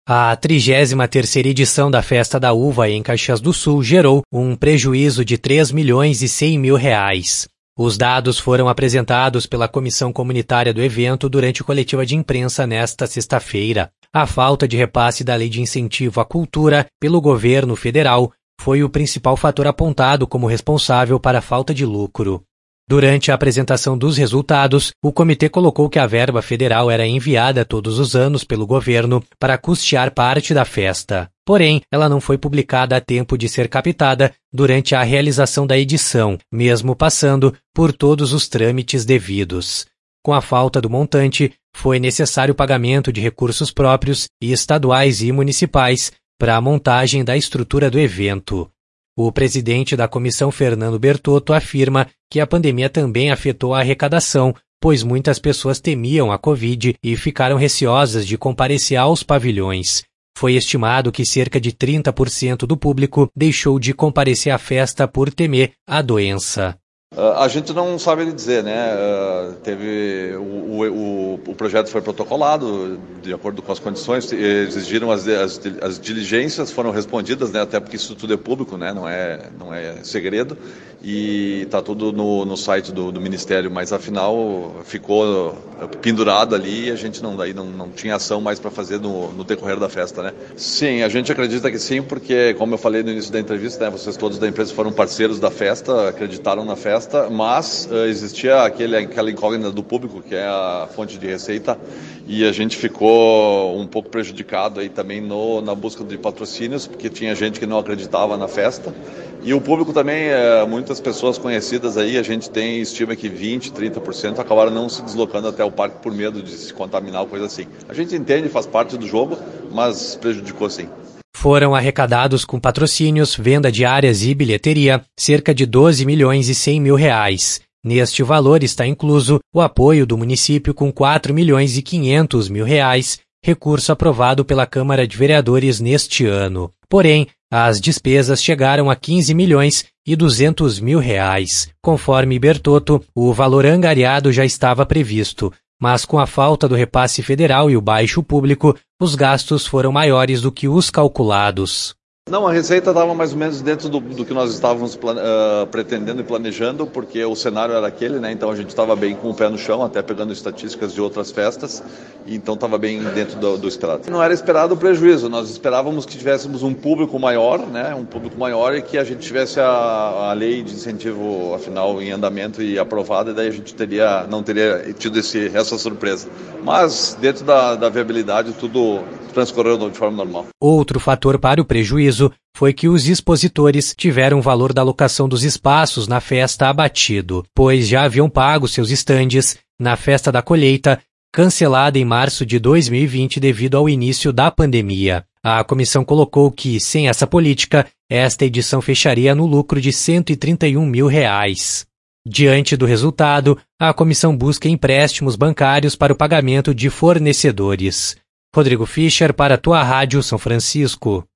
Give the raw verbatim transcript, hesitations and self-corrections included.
A trigésima terceira edição da Festa da Uva em Caxias do Sul gerou um prejuízo de três milhões e cem mil reais. Os dados foram apresentados pela comissão comunitária do evento durante coletiva de imprensa nesta sexta-feira. A falta de repasse da Lei de Incentivo à Cultura pelo governo federal foi o principal fator apontado como responsável para a falta de lucro. Durante a apresentação dos resultados, o comitê colocou que a verba federal era enviada todos os anos pelo governo para custear parte da festa. Porém, ela não foi publicada a tempo de ser captada durante a realização da edição, mesmo passando por todos os trâmites devidos. Com a falta do montante, foi necessário o pagamento de recursos próprios e estaduais e municipais para a montagem da estrutura do evento. O presidente da comissão, Fernando Bertotto, afirma que a pandemia também afetou a arrecadação, pois muitas pessoas temiam a Covid e ficaram receosas de comparecer aos pavilhões. Foi estimado que cerca de trinta por cento do público deixou de comparecer à festa por temer a doença. Uh, a gente não sabe dizer, né? Uh, teve o, o, o projeto foi protocolado de acordo com as condições, exigiram as, as, as diligências, foram respondidas, né? Até porque isso tudo é público, né? Não é, não é segredo, e está tudo no, no site do, do Ministério, mas afinal ficou pendurado ali e a gente não, daí não, não tinha ação mais para fazer no, no decorrer da festa, né? Sim, a gente acredita que sim, porque como eu falei no início da entrevista, né? Vocês todos da empresa foram parceiros da festa, acreditaram na festa, mas uh, existia aquele, aquela incógnita do público, que é a fonte de receita, e a gente ficou um pouco prejudicado aí também no, na busca de patrocínios, porque tinha gente que não acreditava na festa, e o público também, uh, muitas pessoas conhecidas aí, a gente tem, estima que vinte, trinta por cento acabaram não se deslocando até o parque por medo de se contaminar ou coisa assim. A gente entende, faz parte do jogo, mas prejudicou sim. Foram arrecadados com patrocínios, venda de áreas e bilheteria cerca de doze milhões e cem mil reais. Neste valor está incluso o apoio do município com quatro milhões e quinhentos mil reais, recurso aprovado pela Câmara de Vereadores neste ano. Porém, as despesas chegaram a quinze milhões e duzentos mil reais. Conforme Bertotto, o valor angariado já estava previsto, mas com a falta do repasse federal e o baixo público, os gastos foram maiores do que os calculados. Não, a receita estava mais ou menos dentro do, do que nós estávamos uh, pretendendo e planejando, porque o cenário era aquele, né? Então a gente estava bem com o pé no chão, até pegando estatísticas de outras festas, e então estava bem dentro do, do esperado. Não era esperado o prejuízo, nós esperávamos que tivéssemos um público maior, né? Um público maior, e que a gente tivesse a, a lei de incentivo, afinal, em andamento e aprovada, e daí a gente teria, não teria tido esse, essa surpresa. Mas dentro da, da viabilidade tudo transcorreu de forma normal. Outro fator para o prejuízo foi que os expositores tiveram o valor da locação dos espaços na festa abatido, pois já haviam pago seus estandes na festa da colheita, cancelada em março de dois mil e vinte devido ao início da pandemia. A comissão colocou que, sem essa política, esta edição fecharia no lucro de cento e trinta e um mil reais. Diante do resultado, a comissão busca empréstimos bancários para o pagamento de fornecedores. Rodrigo Fischer para a Tua Rádio São Francisco.